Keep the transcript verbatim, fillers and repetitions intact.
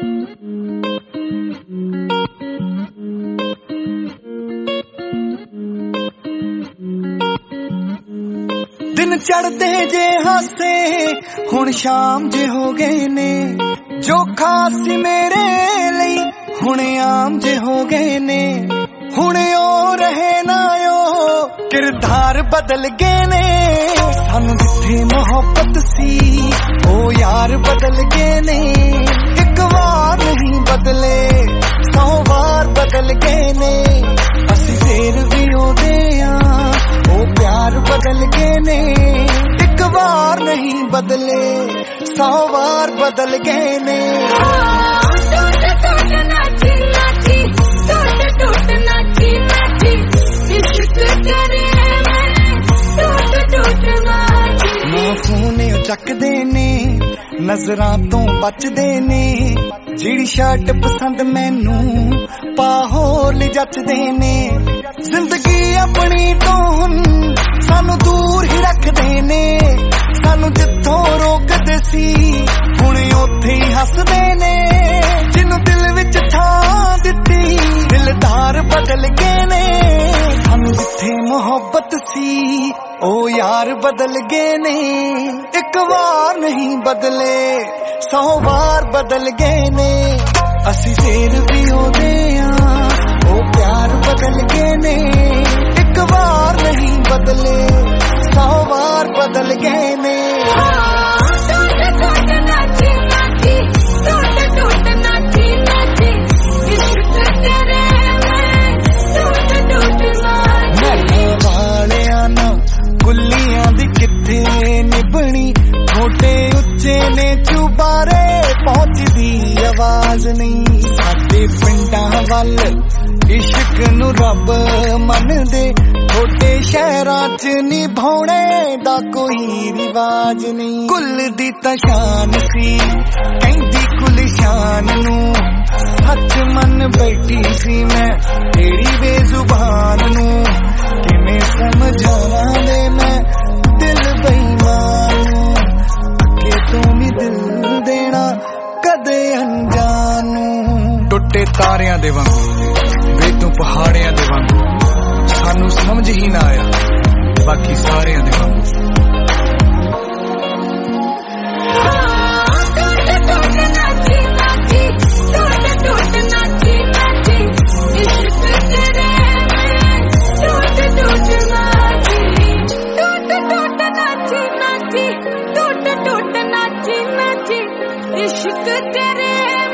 दिन चढ़ते जे हासे हुण शाम जे हो गए ने, जो खास सी मेरे लई हुण आम जे हो गए ने। हुण ओ रहे ना ओ किरदार बदल गए ने, सानू जिथे मोहब्बत सी ओ यार बदल गए ने। एक बार नहीं बदले सौ बार बदल गए ने, असी फेर भी ओदे आ ओ प्यार बदल गए ने। एक बार नहीं बदले सौ बार बदल गए ने। ਚੱਕਦੇ ਨੇ ਨਜ਼ਰਾਂ ਤੋਂ ਬਚਦੇ ਨੇ, ਜਿਹੜੀ ਸ਼ਰਟ ਪਸੰਦ ਮੈਨੂੰ ਪਾ ਹੋਰ ਜੱਚਦੇ ਨੇ। ਜ਼ਿੰਦਗੀ ਆਪਣੀ ਤੋਂ ਹੁਣ ਸਾਨੂੰ ਦੂਰ ਹੀ ਰੱਖਦੇ ਨੇ, ਸਾਨੂੰ ਜਿੱਥੋਂ ਰੋਕਦੇ ਸੀ ਹੁਣ ਉੱਥੇ ਹੀ ਹੱਸਦੇ ਨੇ। ਜਿਹਨੂੰ ਦਿਲ ਵਿੱਚ ਥਾਂ ਦਿੱਤੀ ਦਿਲਦਾਰ ਬਦਲ ਗਏ ਨੇ, ਸਾਨੂੰ ਜਿੱਥੇ ਮੁਹੱਬਤ ਸੀ ਉਹ यार बदल गए ने। एक बार नहीं बदले सौ बार बदल गए ने, असी फेर भी ओदे आ ओ प्यार बदल गए ने। एक बार नहीं बदले सौ बार बदल गए ने। आवाज नहीं साडे पिंडां वल इश्क नू रब मनदे, थोड़े शहरां च निभाउणे दा कोई रिवाज नहीं। कुल दी तां शान सी कहंदी कुल शान नू, हथ मन बैठी सी मैं तेरी बेजुबान नू। किवें समझावां दे मैं दिल बेईमान नू, अगे तों भी दिल देना कदे अनजानू। टुटे तारियां दे वांगू वे तू पहाड़ियां दे वांगू, सानू समझ ही ना आया बाकी सारियां दे वांगू। इश्क तेरे